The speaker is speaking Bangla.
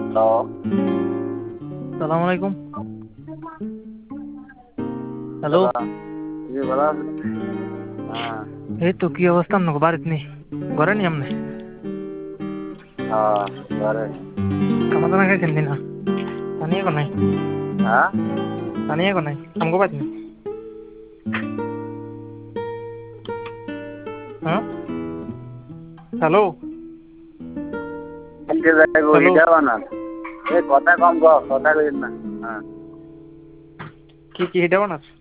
হ্যালো। সালাম আলাইকুম। হ্যালো। জি ভালো আছেন? হ্যাঁ। এই তো কি অবস্থা আপনাকে বাড়িতে নেই? ঘরে নি আপনি? হ্যাঁ, ঘরে। খানা দানা খাইছেন দিনা? পানিয়ে কো নাই? হ্যাঁ? পানিয়ে কো নাই? আমগো বাদ নেই। হ্যাঁ? হ্যালো। কালকে যাইবো হ্যালো। ইটা বানান। কথা কম কথা কইন না। হ্যাঁ। কি কি এটা বানাস?